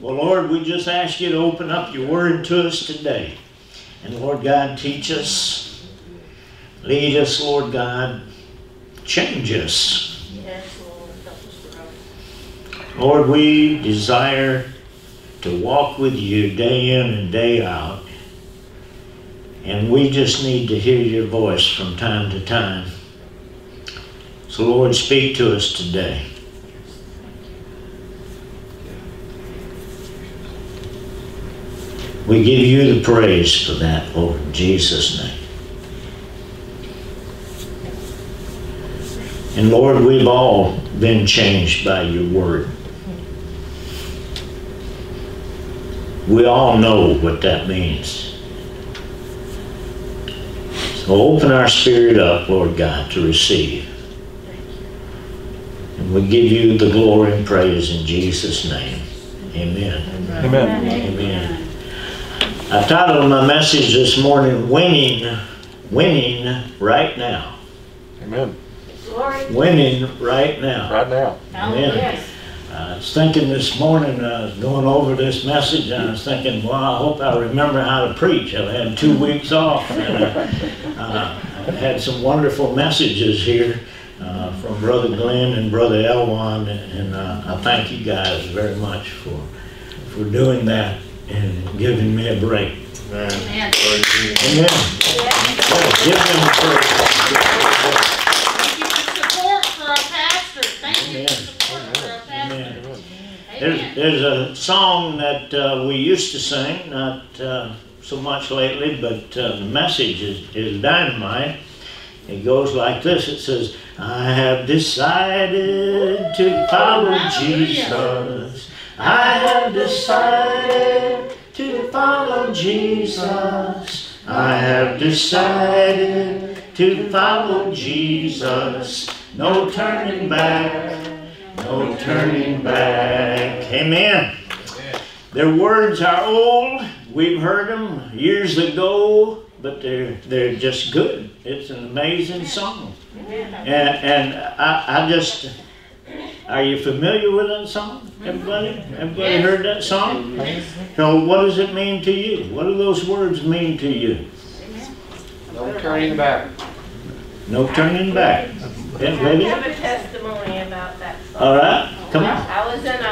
Well, Lord, we just ask you to open up your word to us today. And Lord God, teach us, lead us, Lord God, change us. Yes, Lord, help us grow. Lord, we desire to walk with you day in and day out. And we just need to hear your voice from time to time. So Lord, speak to us today. We give you the praise for that, Lord, in Jesus' name. And Lord, we've all been changed by your word. We all know what that means. So open our spirit up, Lord God, to receive. And we give you the glory and praise in Jesus' name. Amen. Amen. Amen. I titled my message this morning, Winning Right Now. Amen. Glory. Winning right now. Right now. Amen. I was thinking this morning, I was going over this message, and I was thinking, well, I hope I remember how to preach. I've had 2 weeks off, and I've had some wonderful messages here from Brother Glenn and Brother Elwan, and I thank you guys very much for doing that and giving me a break. Amen. Amen. Yeah. Give them a praise. Thank you for support for our pastor. Thank you for support for our pastor. Amen. Amen. There's a song that we used to sing, not so much lately, but the message is dynamite. It goes like this. It says, I have decided to follow Jesus. I have decided to follow Jesus. I have decided to follow Jesus. No turning back. No turning back. Amen. Their words are old. We've heard them years ago, but they're just good. It's an amazing song. And I just, are you familiar with that song? Everybody heard that song? So what does it mean to you? What do those words mean to you? No turning back. No turning back. Yeah, I baby? have a testimony about that song. All right, come on. I was in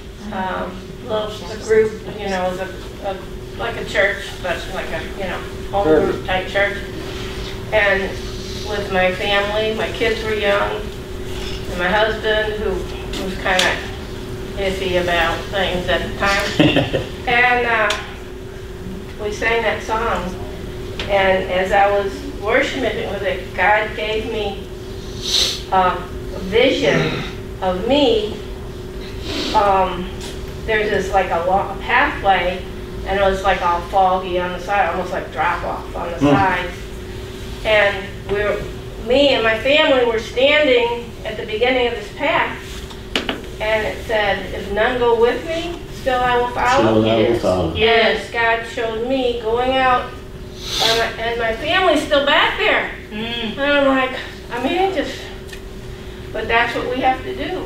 a group, you know, it was like a church, but like a, you know, home group type church. And with my family, my kids were young, and my husband, who was kind of iffy about things at the time. And we sang that song. And as I was worshiping with it, God gave me a vision of me. There's this like a long pathway, and it was like all foggy on the side, almost like drop off on the sides. And me and my family were standing at the beginning of this path, and it said, if none go with me, still I will follow. Still I will follow. Yes, God showed me going out, and my family's still back there. And I'm like, I mean, but that's what we have to do.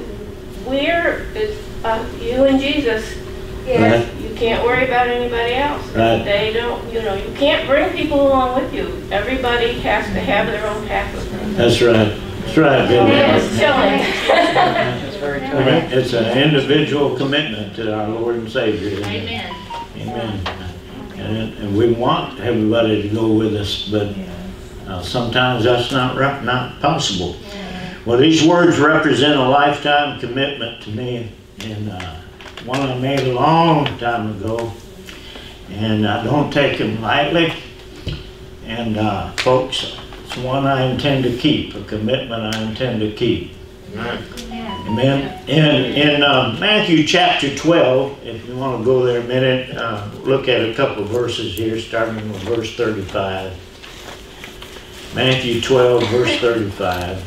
You and Jesus. Yes. Right. You can't worry about anybody else. Right. They don't, you know, you can't bring people along with you. Everybody has to have their own path with them. That's right. That's right, baby. It's chilling. That's very true. It's an individual commitment to our Lord and Savior. Isn't it? Amen. Amen. And we want everybody to go with us, but sometimes that's not possible. Well, these words represent a lifetime commitment to me, and one I made a long time ago, and I don't take them lightly. And folks, it's one I intend to keep, a commitment I intend to keep. Amen. In Matthew chapter 12, if you want to go there a minute, look at a couple of verses here, starting with verse 35. Matthew 12, verse 35.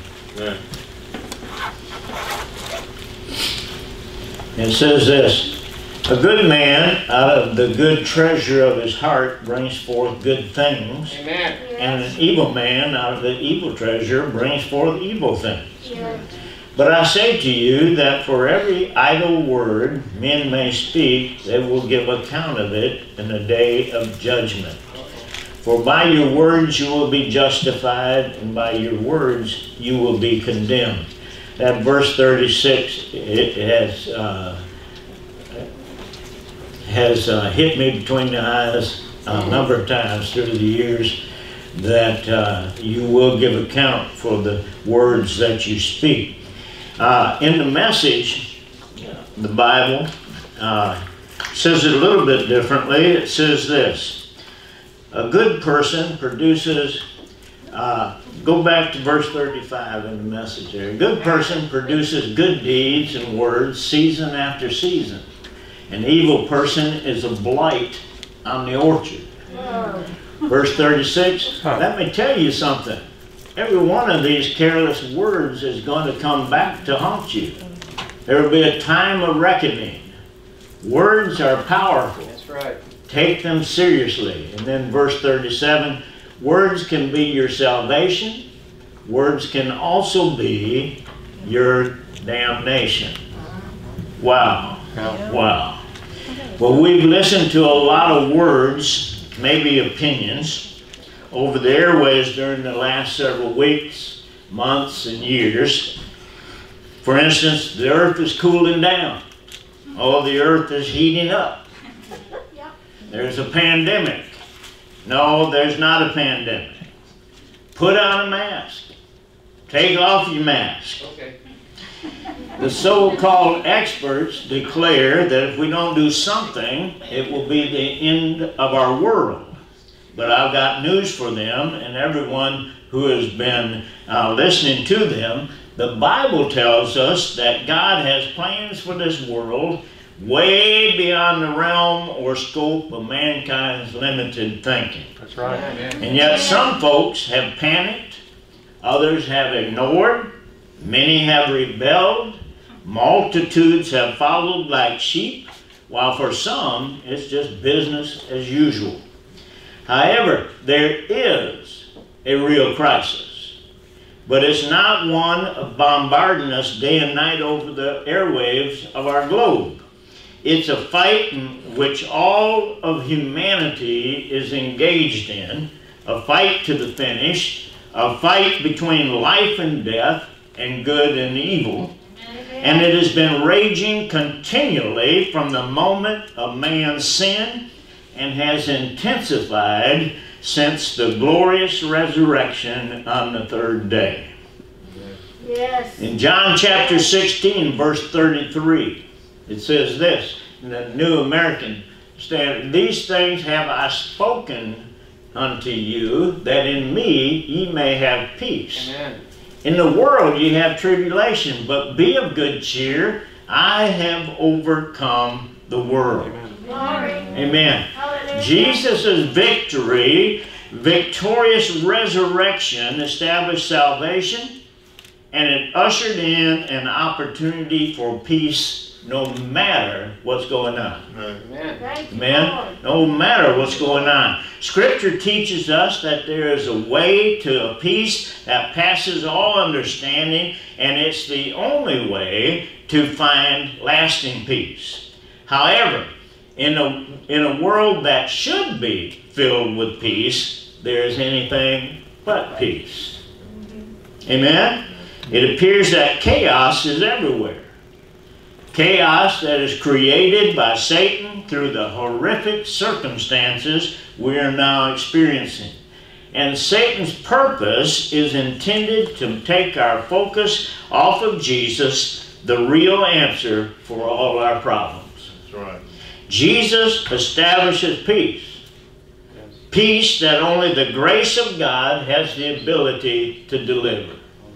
It says this, a good man out of the good treasure of his heart brings forth good things. Amen. And an evil man out of the evil treasure brings forth evil things. But I say to you that for every idle word men may speak, they will give account of it in the day of judgment. For by your words you will be justified, and by your words you will be condemned. That verse 36, it has hit me between the eyes a number of times through the years, that you will give account for the words that you speak. In the Message, the Bible says it a little bit differently. It says this: a good person produces, go back to verse 35 in the Message there. A good person produces good deeds and words season after season. An evil person is a blight on the orchard. Verse 36, let me tell you something. Every one of these careless words is going to come back to haunt you. There will be a time of reckoning. Words are powerful. That's right. Take them seriously. And then verse 37, words can be your salvation. Words can also be your damnation. Wow. Wow. Well, we've listened to a lot of words, maybe opinions, over the airways during the last several weeks, months, and years. For instance, the earth is cooling down. Oh, the earth is heating up. There's a pandemic. No, there's not a pandemic. Put on a mask. Take off your mask. Okay. The so-called experts declare that if we don't do something, it will be the end of our world. But I've got news for them and everyone who has been listening to them. The Bible tells us that God has plans for this world way beyond the realm or scope of mankind's limited thinking. That's right. And yet some folks have panicked, others have ignored, many have rebelled, multitudes have followed like sheep, while for some it's just business as usual. However, there is a real crisis, but it's not one of bombarding us day and night over the airwaves of our globe. It's a fight in which all of humanity is engaged in, a fight to the finish, a fight between life and death and good and evil. And it has been raging continually from the moment of man's sin and has intensified since the glorious resurrection on the third day. Yes. In John chapter 16, verse 33, it says this, in the New American Standard, these things have I spoken unto you, that in me ye may have peace. Amen. In the world ye have tribulation, but be of good cheer. I have overcome the world. Amen. Glory. Amen. Hallelujah. Jesus' victory, victorious resurrection established salvation, and it ushered in an opportunity for peace no matter what's going on. Amen. Thank you, Amen. Lord. No matter what's going on. Scripture teaches us that there is a way to a peace that passes all understanding, and it's the only way to find lasting peace. However, in a world that should be filled with peace, there is anything but peace. Amen? It appears that chaos is everywhere. Chaos that is created by Satan through the horrific circumstances we are now experiencing. And Satan's purpose is intended to take our focus off of Jesus, the real answer for all our problems. That's right. Jesus establishes peace. Peace that only the grace of God has the ability to deliver.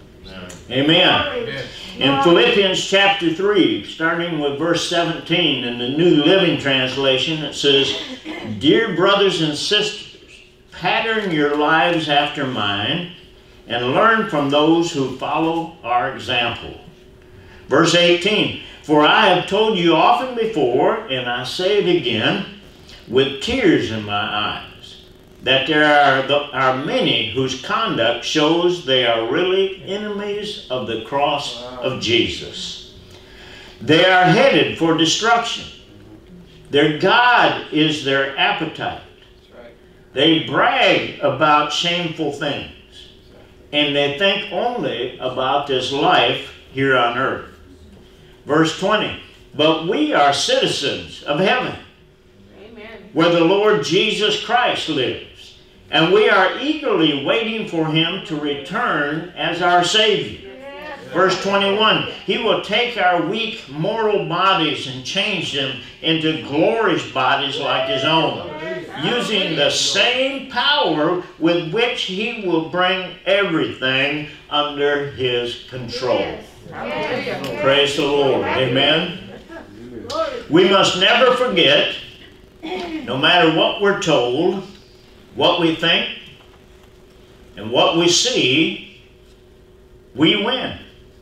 Amen. Glory. In Philippians chapter 3, starting with verse 17 in the New Living Translation, it says, Dear brothers and sisters, pattern your lives after mine and learn from those who follow our example. Verse 18, For I have told you often before, and I say it again, with tears in my eyes, that there are many whose conduct shows they are really enemies of the cross of Jesus. They are headed for destruction. Their God is their appetite. They brag about shameful things, and they think only about this life here on earth. Verse 20, but we are citizens of heaven, Amen. where the Lord Jesus Christ lives, and we are eagerly waiting for him to return as our Savior. Verse 21, he will take our weak mortal bodies and change them into glorious bodies like his own, using the same power with which he will bring everything under his control. Praise the Lord. Amen. We must never forget, no matter what we're told, what we think, and what we see, we win.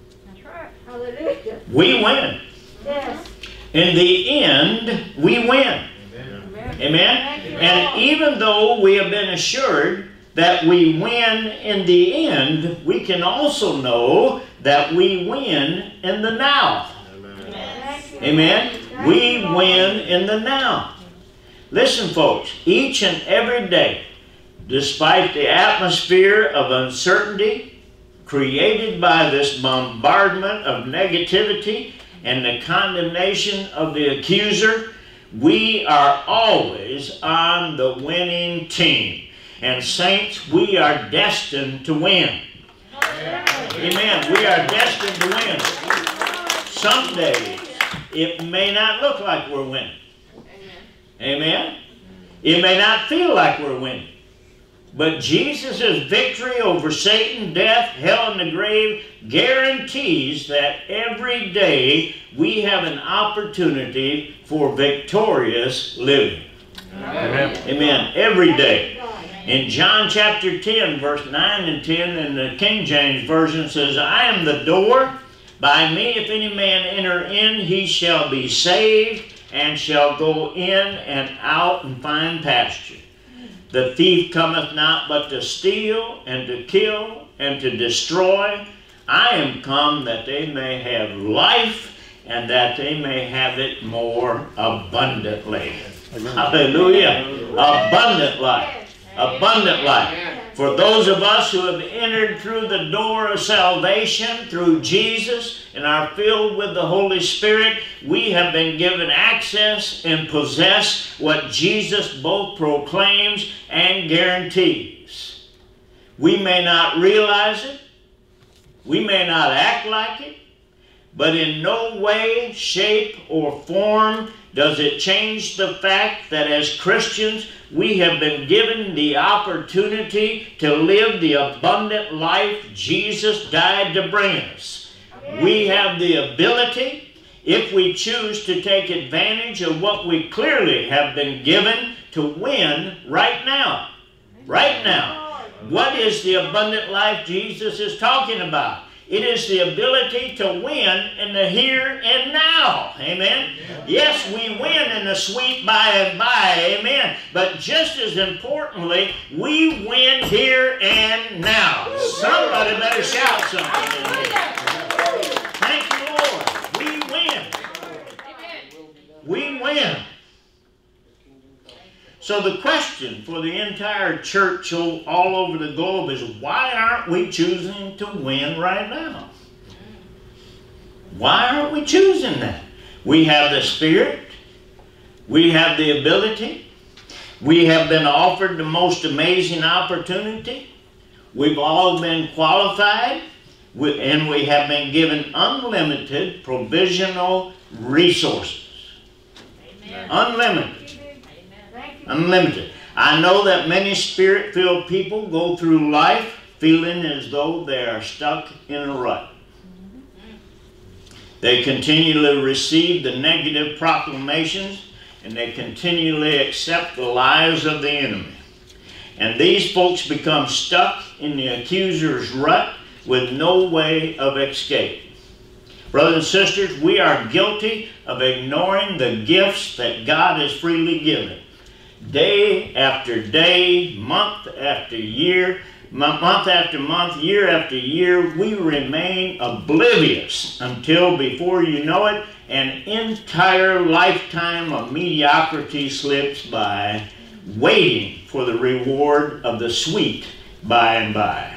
Hallelujah. We win. Yes. In the end, we win. Amen? And even though we have been assured that we win in the end, we can also know that we win in the now. Amen? We win in the now. Listen, folks, each and every day, despite the atmosphere of uncertainty created by this bombardment of negativity and the condemnation of the accuser, we are always on the winning team. And saints, we are destined to win. Amen. We are destined to win. Some days, it may not look like we're winning. Amen. It may not feel like we're winning. But Jesus' victory over Satan, death, hell, and the grave guarantees that every day we have an opportunity for victorious living. Amen. Amen. Every day. In John chapter 10, verse 9 and 10 in the King James Version says, I am the door. By me, if any man enter in, he shall be saved, and shall go in and out and find pasture. The thief cometh not but to steal, and to kill, and to destroy. I am come that they may have life, and that they may have it more abundantly. Hallelujah. Abundant life. Abundant life. For those of us who have entered through the door of salvation, through Jesus, and are filled with the Holy Spirit, we have been given access and possess what Jesus both proclaims and guarantees. We may not realize it, we may not act like it, but in no way, shape, or form does it change the fact that as Christians, we have been given the opportunity to live the abundant life Jesus died to bring us. We have the ability, if we choose to take advantage of what we clearly have been given, to win right now. Right now. What is the abundant life Jesus is talking about? It is the ability to win in the here and now. Amen? Yes, we win in the sweet by and by. Amen? But just as importantly, we win here and now. Somebody better shout something. Thank you, Lord. We win. We win. So the question for the entire church all over the globe is, why aren't we choosing to win right now? Why aren't we choosing that? We have the Spirit. We have the ability. We have been offered the most amazing opportunity. We've all been qualified. And we have been given unlimited provisional resources. Amen. Unlimited. Unlimited. I know that many Spirit-filled people go through life feeling as though they are stuck in a rut. They continually receive the negative proclamations, and they continually accept the lies of the enemy. And these folks become stuck in the accuser's rut with no way of escape. Brothers and sisters, we are guilty of ignoring the gifts that God has freely given. day after day, month after year, month after month, year after year, we remain oblivious until, before you know it, an entire lifetime of mediocrity slips by, waiting for the reward of the sweet by and by.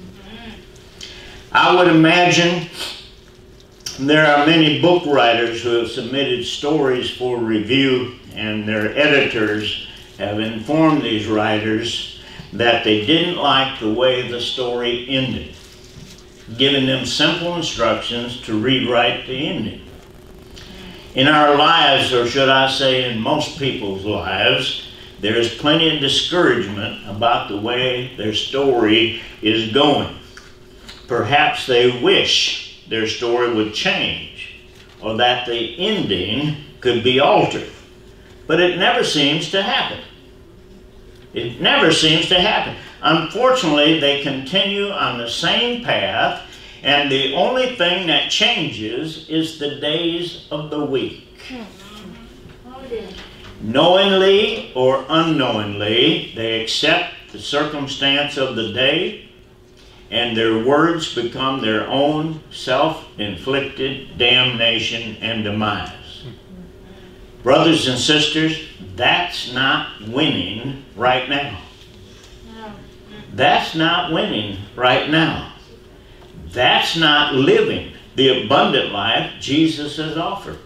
I would imagine there are many book writers who have submitted stories for review, and their editors have informed these writers that they didn't like the way the story ended, giving them simple instructions to rewrite the ending. In our lives, or should I say in most people's lives, there is plenty of discouragement about the way their story is going. Perhaps they wish their story would change, or that the ending could be altered. But it never seems to happen. It never seems to happen. Unfortunately, they continue on the same path, and the only thing that changes is the days of the week. Knowingly or unknowingly, they accept the circumstance of the day, and their words become their own self-inflicted damnation and demise. Brothers and sisters, that's not winning right now. That's not winning right now. That's not living the abundant life Jesus has offered.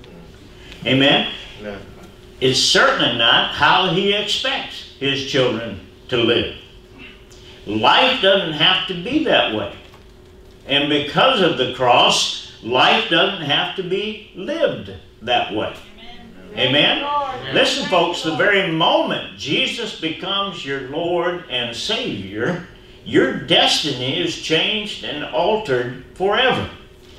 Amen? Amen. It's certainly not how He expects His children to live. Life doesn't have to be that way. And because of the cross, life doesn't have to be lived that way. Amen? Amen? Listen, folks, the very moment Jesus becomes your Lord and Savior, your destiny is changed and altered forever.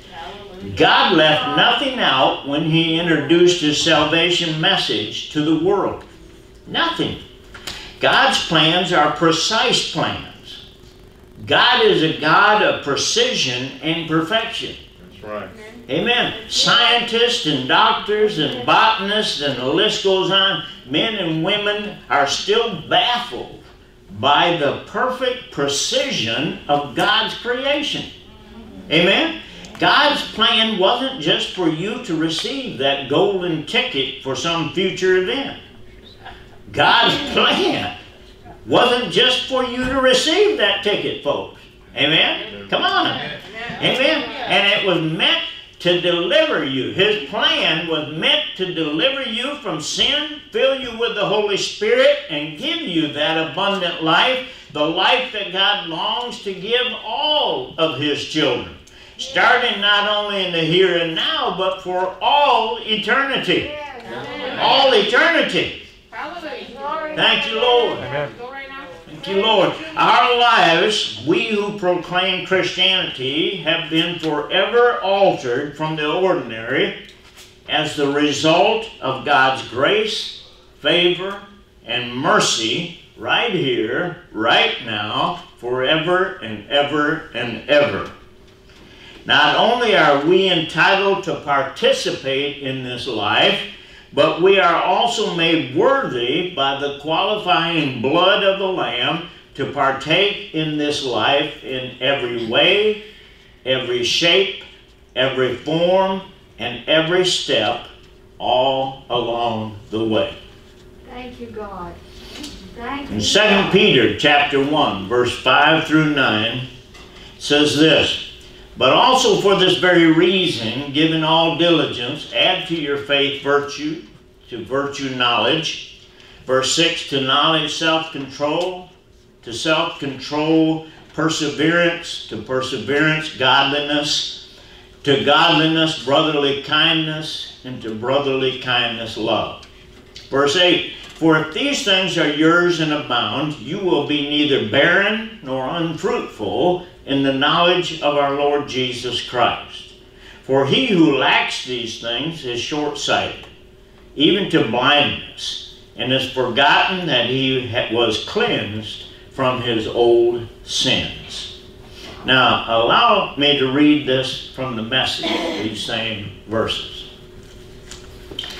God left nothing out when He introduced His salvation message to the world. Nothing. God's plans are precise plans. God is a God of precision and perfection. That's right. Amen. Scientists and doctors and botanists, and the list goes on, men and women are still baffled by the perfect precision of God's creation. Amen. God's plan wasn't just for you to receive that golden ticket for some future event. God's plan wasn't just for you to receive that ticket, folks. Amen? Come on. Amen? And it was meant to deliver you. His plan was meant to deliver you from sin, fill you with the Holy Spirit, and give you that abundant life, the life that God longs to give all of His children. Starting not only in the here and now, but for all eternity. All eternity. Thank you, Lord. Thank you, Lord. Our lives, we who proclaim Christianity, have been forever altered from the ordinary as the result of God's grace, favor, and mercy right here, right now, forever and ever and ever. Not only are we entitled to participate in this life, but we are also made worthy by the qualifying blood of the Lamb to partake in this life in every way, every shape, every form, and every step, all along the way. Thank you, God. Thank you. In 2 Peter chapter 1, verse 5 through 9, says this, "But also for this very reason, given all diligence, add to your faith virtue, to virtue knowledge." Verse 6, "To knowledge self-control, to self-control perseverance, to perseverance godliness, to godliness brotherly kindness, and to brotherly kindness love." Verse 8, "For if these things are yours and abound, you will be neither barren nor unfruitful in the knowledge of our Lord Jesus Christ. For he who lacks these things is short-sighted, even to blindness, and has forgotten that he was cleansed from his old sins." Now, allow me to read this from the Message, these same verses.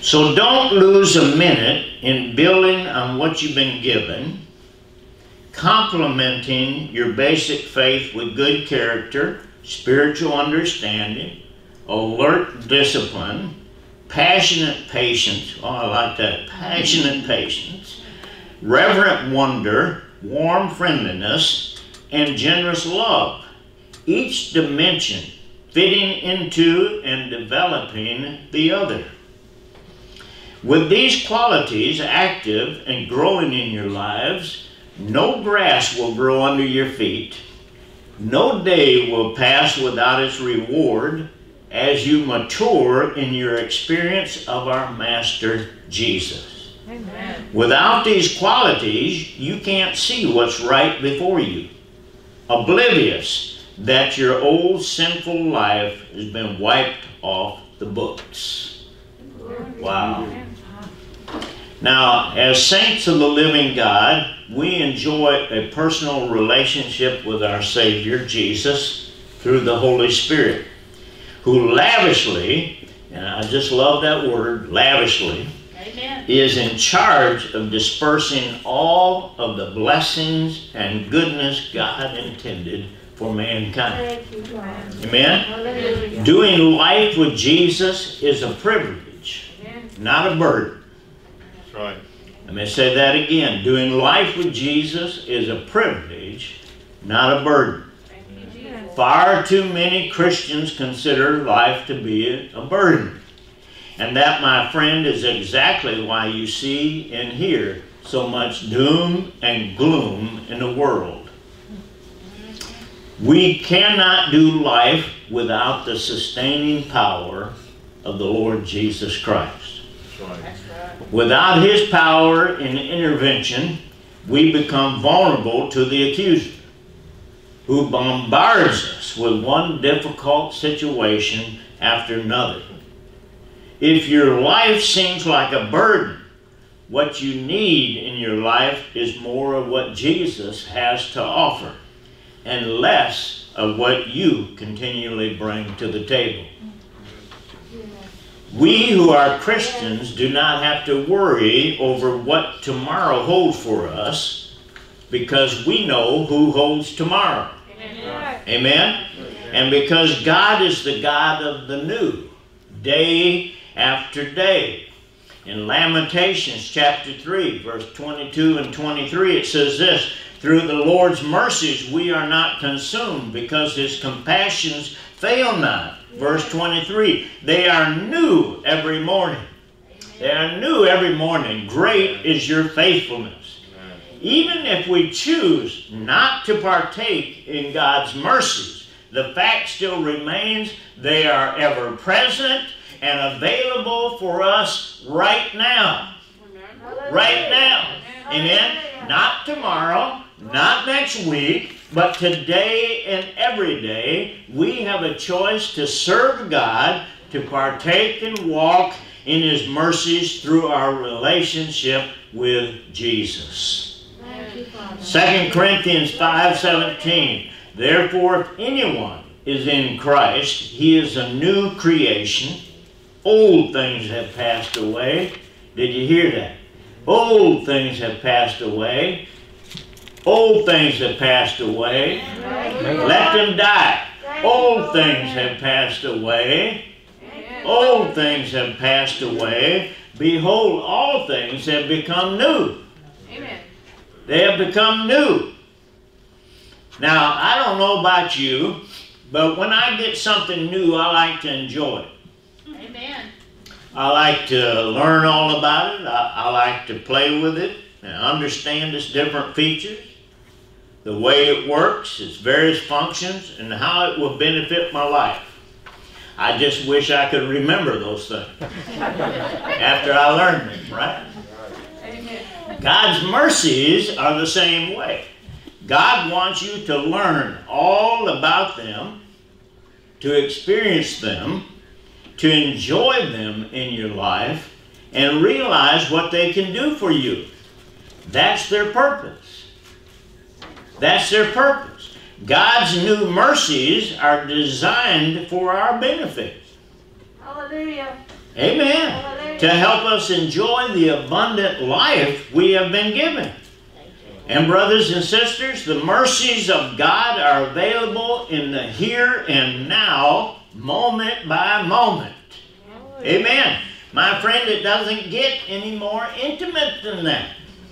So don't lose a minute in building on what you've been given, complementing your basic faith with good character, spiritual understanding, alert discipline, passionate patience, oh I like that, passionate patience, reverent wonder, warm friendliness, and generous love. Each dimension fitting into and developing the other. With these qualities active and growing in your lives, no grass will grow under your feet. No day will pass without its reward as you mature in your experience of our Master Jesus. Amen. Without these qualities, you can't see what's right before you, oblivious that your old sinful life has been wiped off the books. Wow. Now, as saints of the living God, we enjoy a personal relationship with our Savior, Jesus, through the Holy Spirit, who lavishly, and I just love that word, lavishly, Amen. is in charge of dispersing all of the blessings and goodness God intended for mankind. Amen? Hallelujah. Doing life with Jesus is a privilege, not a burden. That's right. Let me say that again. Doing life with Jesus is a privilege, not a burden. Far too many Christians consider life to be a burden. And that, my friend, is exactly why you see and hear so much doom and gloom in the world. We cannot do life without the sustaining power of the Lord Jesus Christ. That's right. That's right. Without His power and intervention, we become vulnerable to the accuser, who bombards us with one difficult situation after another. If your life seems like a burden, what you need in your life is more of what Jesus has to offer, and less of what you continually bring to the table. We who are Christians do not have to worry over what tomorrow holds for us, because we know who holds tomorrow. Amen. Amen? And because God is the God of the new, day after day. In Lamentations chapter 3, verse 22 and 23, it says this, "Through the Lord's mercies we are not consumed, because His compassions fail not." Verse 23, "They are new every morning." They are new every morning. Great is your faithfulness. Even if we choose not to partake in God's mercies, the fact still remains they are ever present and available for us right now. Right now. Amen? Not tomorrow, not next week, but today and every day we have a choice to serve God, to partake and walk in His mercies through our relationship with Jesus. 2 Corinthians 5:17, "Therefore if anyone is in Christ, he is a new creation. Old things have passed away." Did you hear that? Old things have passed away. Old things have passed away. Let them die. Old things have passed away. Old things have passed away. Behold, all things have become new. Amen. They have become new. Now, I don't know about you, but when I get something new, I like to enjoy it. Amen. I like to learn all about it. I like to play with it and understand its different features, the way it works, its various functions, and how it will benefit my life. I just wish I could remember those things after I learned them, right? God's mercies are the same way. God wants you to learn all about them, to experience them, to enjoy them in your life, and realize what they can do for you. That's their purpose. That's their purpose. God's new mercies are designed for our benefit. Hallelujah. Amen. Hallelujah. to help us enjoy the abundant life we have been given. And brothers and sisters, the mercies of God are available in the here and now, moment by moment. Amen. My friend, it doesn't get any more intimate than that.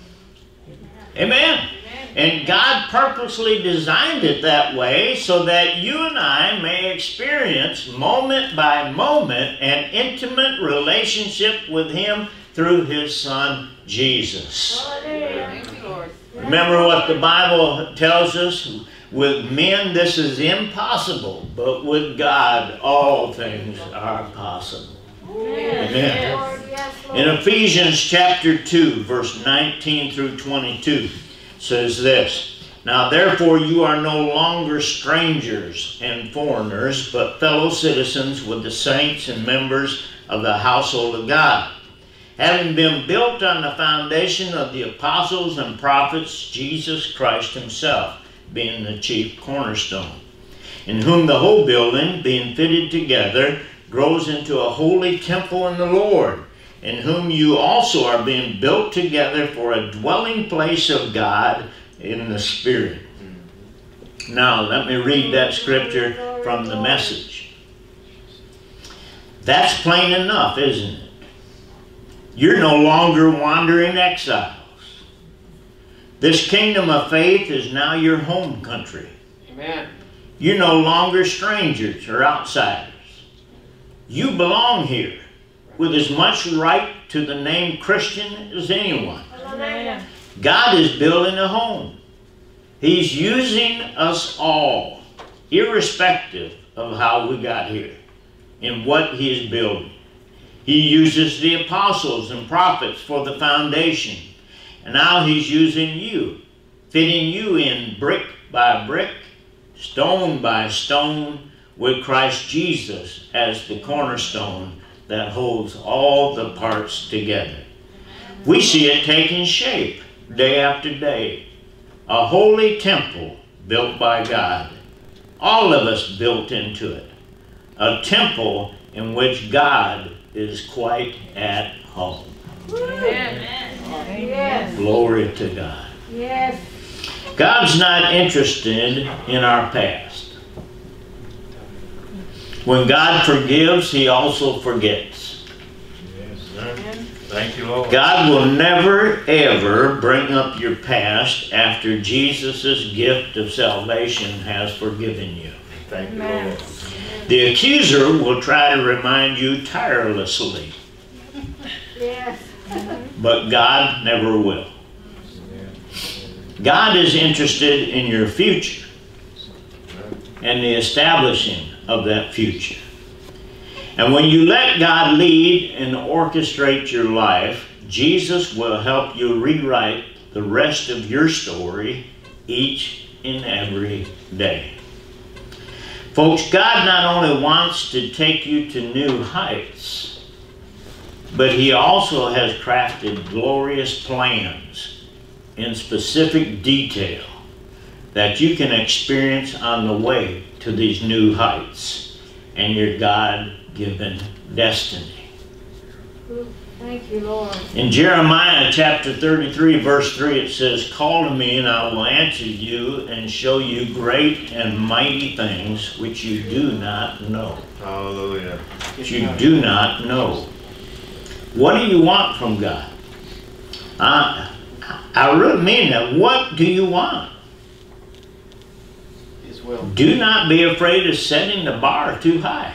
Amen. And God purposely designed it that way so that you and I may experience moment by moment an intimate relationship with Him through His Son, Jesus. Remember what the Bible tells us? With men this is impossible, but with God all things are possible. Amen. In Ephesians chapter 2, verse 19 through 22, says this, "Now therefore you are no longer strangers and foreigners, but fellow citizens with the saints and members of the household of God, having been built on the foundation of the apostles and prophets, Jesus Christ Himself being the chief cornerstone, in whom the whole building, being fitted together, grows into a holy temple in the Lord, in whom you also are being built together for a dwelling place of God in the Spirit." Now, let me read that scripture from the Message. That's plain enough, isn't it? You're no longer wandering exiles. This kingdom of faith is now your home country. Amen. You're no longer strangers or outsiders. You belong here with as much right to the name Christian as anyone. God is building a home. He's using us all, irrespective of how we got here, in what He is building. He uses the apostles and prophets for the foundation. And now He's using you, fitting you in brick by brick, stone by stone, with Christ Jesus as the cornerstone that holds all the parts together. We see it taking shape day after day. A holy temple built by God. All of us built into it. A temple in which God is quite at home. Amen. Glory to God. Yes. God's not interested in our past. When God forgives, He also forgets. Yes, sir. Thank you, Lord. God will never, ever bring up your past after Jesus' gift of salvation has forgiven you. Thank you, Lord. The accuser will try to remind you tirelessly, Yes. but God never will. God is interested in your future and the establishing of that future. And when you let God lead and orchestrate your life, Jesus will help you rewrite the rest of your story each and every day. Folks, God not only wants to take you to new heights, but He also has crafted glorious plans in specific detail that you can experience on the way to these new heights and your God-given destiny. Thank you, Lord. In Jeremiah chapter 33, verse 3, it says, "Call to me, and I will answer you and show you great and mighty things which you do not know." Hallelujah. Which you do not know. What do you want from God? I really mean that. What do you want? His will. Do not be afraid of setting the bar too high.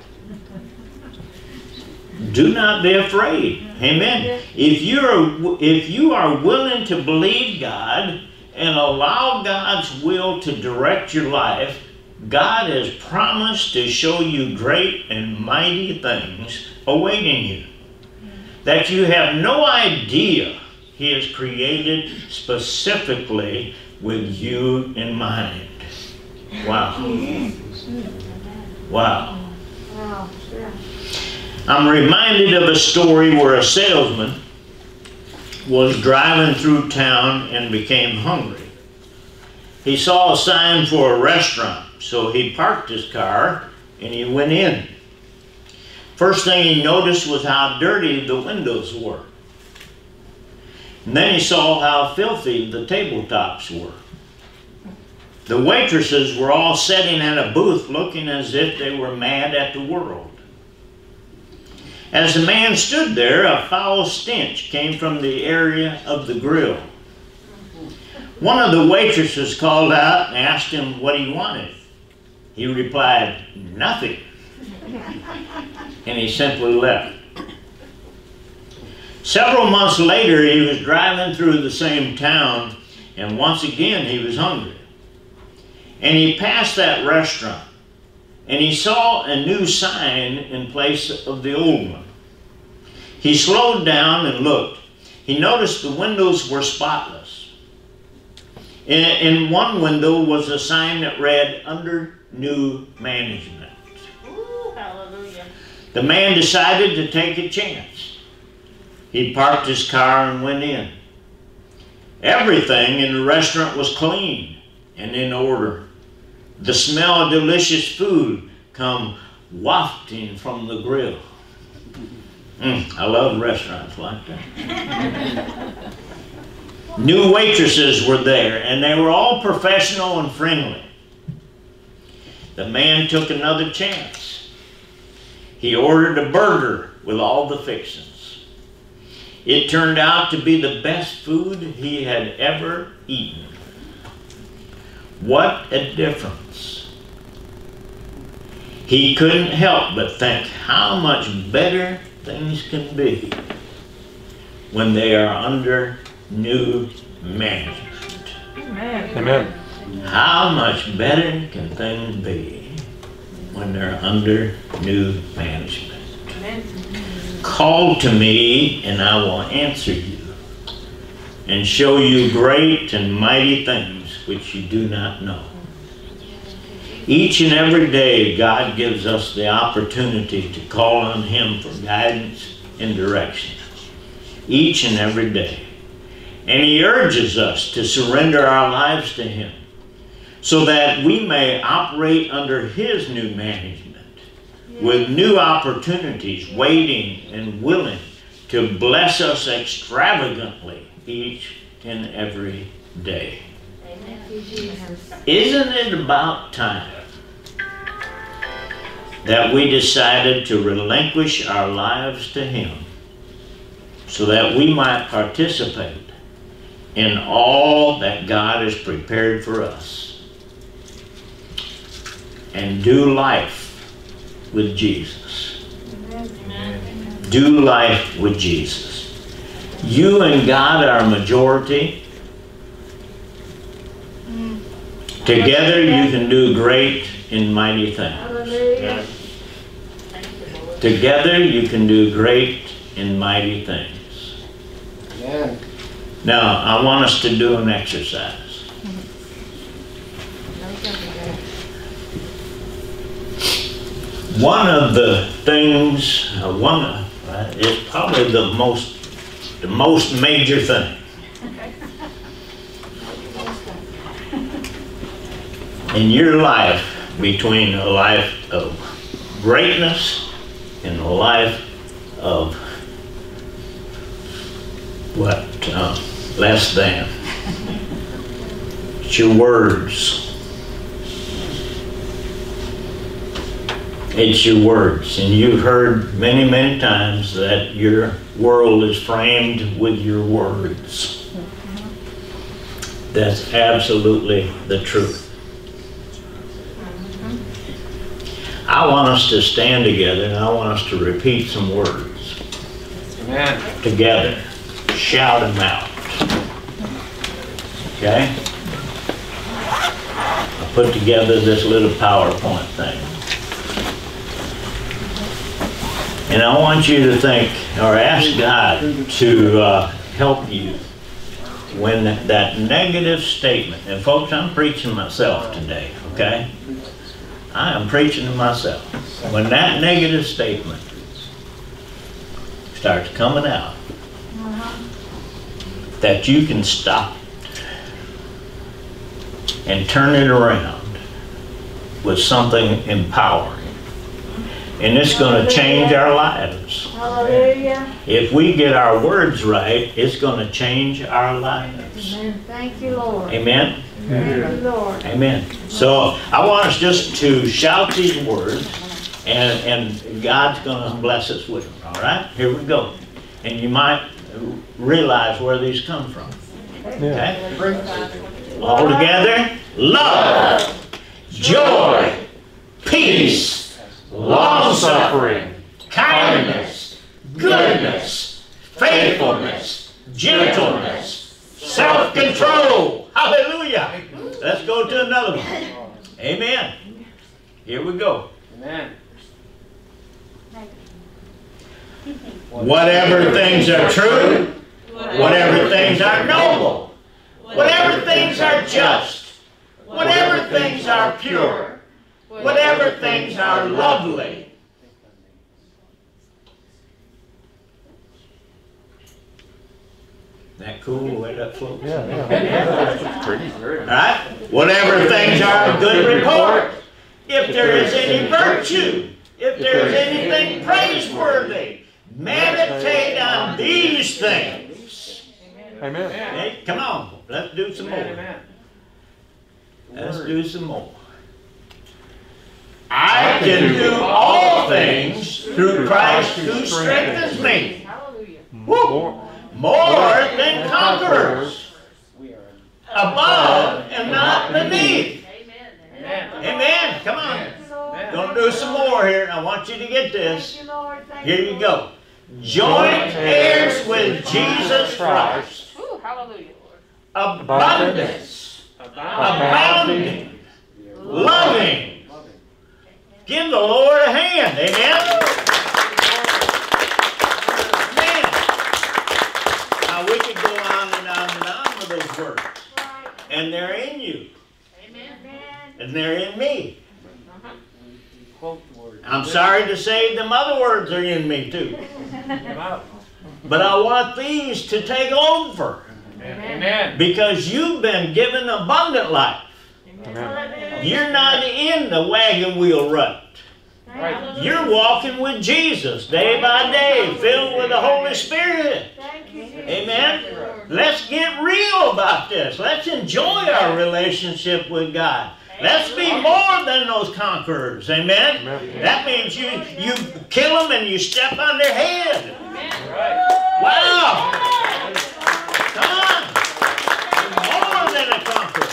Do not be afraid. Amen. If you are willing to believe God and allow God's will to direct your life, God has promised to show you great and mighty things awaiting you that you have no idea He has created specifically with you in mind. Wow. Wow. Wow. Sure. I'm reminded of a story where a salesman was driving through town and became hungry. He saw a sign for a restaurant, so he parked his car and he went in. First thing he noticed was how dirty the windows were. And then he saw how filthy the tabletops were. The waitresses were all sitting at a booth looking as if they were mad at the world. As the man stood there, a foul stench came from the area of the grill. One of the waitresses called out and asked him what he wanted. He replied, "Nothing." And he simply left. Several months later, he was driving through the same town, and once again he was hungry. And he passed that restaurant, and he saw a new sign in place of the old one. He slowed down and looked. He noticed the windows were spotless. In one window was a sign that read, "Under New Management." Ooh, hallelujah. The man decided to take a chance. He parked his car and went in. Everything in the restaurant was clean and in order. The smell of delicious food come wafting from the grill. I love restaurants like that. New waitresses were there, and they were all professional and friendly. The man took another chance. He ordered a burger with all the fixings. It turned out to be the best food he had ever eaten. What a difference. He couldn't help but think how much better things can be when they are under new management. Amen. How much better can things be when they're under new management? Call to me and I will answer you and show you great and mighty things which you do not know. Each and every day God gives us the opportunity to call on Him for guidance and direction. Each and every day. And He urges us to surrender our lives to Him so that we may operate under His new management with new opportunities waiting and willing to bless us extravagantly each and every day. Isn't it about time that we decided to relinquish our lives to Him so that we might participate in all that God has prepared for us and do life with Jesus? Do life with Jesus. You and God are a majority. Together you can do great and mighty things. Together you can do great and mighty things. Amen. Now, I want us to do an exercise. One of the things, is probably the most major thing. In your life, between a life of greatness and a life of less than. It's your words. It's your words. And you've heard many, many times that your world is framed with your words. That's absolutely the truth. I want us to stand together and I want us to repeat some words. Amen. Together. Shout them out. Okay? I put together this little PowerPoint thing. And I want you to think, or ask God to help you when that negative statement, and folks, I'm preaching myself today, okay? I am preaching to myself. When that negative statement starts coming out, that you can stop it and turn it around with something empowering. And it's going to change our lives. Hallelujah. If we get our words right, it's going to change our lives. Amen. Thank you, Lord. Amen? Thank you, Lord. Amen. So I want us just to shout these words, and God's going to bless us with them. All right? Here we go. And you might realize where these come from. Okay? All together. Love, joy, peace, long-suffering, kindness, goodness, faithfulness, gentleness, self-control. Hallelujah. Let's go to another one. Amen. Here we go. Amen. Whatever things are true, whatever things are noble, whatever things are just, whatever things are pure, whatever things are lovely. That cool the way that floats? Right? Whatever things are of good report, if there is any virtue, if there is anything praiseworthy, meditate on these things. Amen. Hey, come on, let's do some more. Amen. Let's do some more. I can do all things through Christ who strengthens me. Hallelujah. Woo! More than conquerors. Above and not beneath. Amen. Amen. Come on. Amen. Gonna do some more here. I want you to get this. Thank you, Lord. Thank Here you go. Joint heirs with Jesus Christ. Ooh, hallelujah. Abundance. Abounding. Loving. Give the Lord a hand. Amen. Man. Now we could go on and on and on with those words. And they're in you. Amen. And they're in me. Quote the word. I'm sorry to say them other words are in me too. Come out. But I want these to take over. Amen. Because you've been given abundant life. Amen. You're not in the wagon wheel rut. Right. You're walking with Jesus day by day, filled with the Holy Spirit. Thank you, Jesus. Amen? Let's get real about this. Let's enjoy our relationship with God. Let's be more than those conquerors. Amen? Amen. That means you kill them and you step on their head. Right. Wow! Come on! You're more than a conqueror.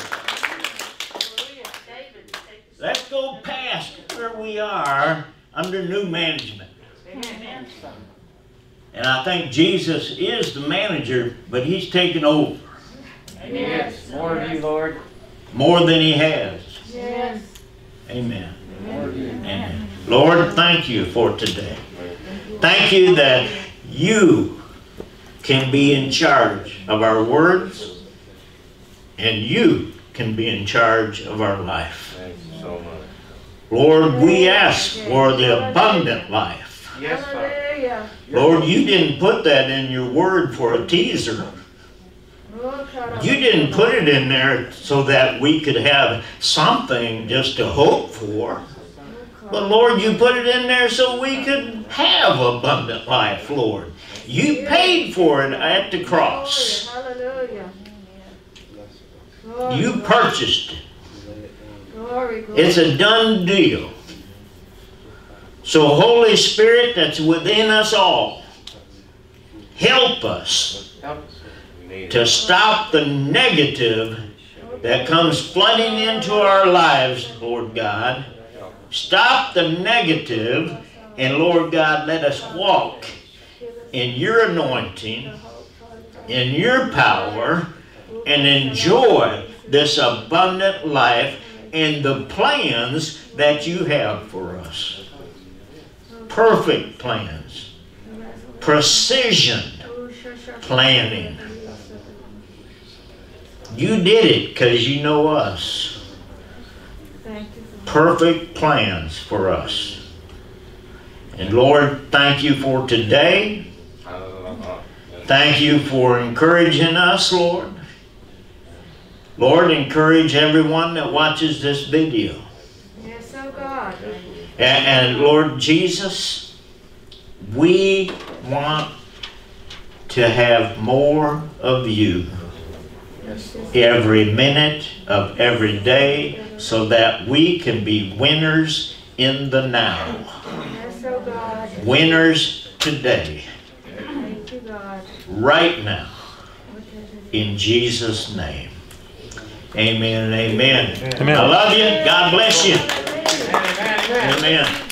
Let's go past where we are under new management. Amen. And I think Jesus is the manager, but he's taken over Yes. More of you, Lord. more than he has. Yes. Amen. More of you. Amen. Lord, thank you for today. Thank you that you can be in charge of our words, and you can be in charge of our life. Thank you so much. Lord, we ask for the abundant life. Yes, Father. Hallelujah. Lord, you didn't put that in your word for a teaser. You didn't put it in there so that we could have something just to hope for. But Lord, you put it in there so we could have abundant life, Lord. You paid for it at the cross. Hallelujah. Glory, You purchased it. glory, glory. It's a done deal. So Holy Spirit that's within us all, help us Help us. We need to stop the negative that comes flooding into our lives, Lord God. Stop the negative, and Lord God, let us walk in your anointing, in your power, and enjoy this abundant life and the plans that you have for us. Perfect plans. Precision planning. You did it because you know us. Thank you. Perfect plans for us. And Lord, thank you for today. Thank you for encouraging us, Lord. Lord, encourage everyone that watches this video. Yes, oh God. And Lord Jesus, we want to have more of you every minute of every day so that we can be winners in the now. Yes, oh God. Winners today, Thank you, God. right now, in Jesus' name. Amen and amen. Amen. I love you. God bless you. Amen. Amen. Amen.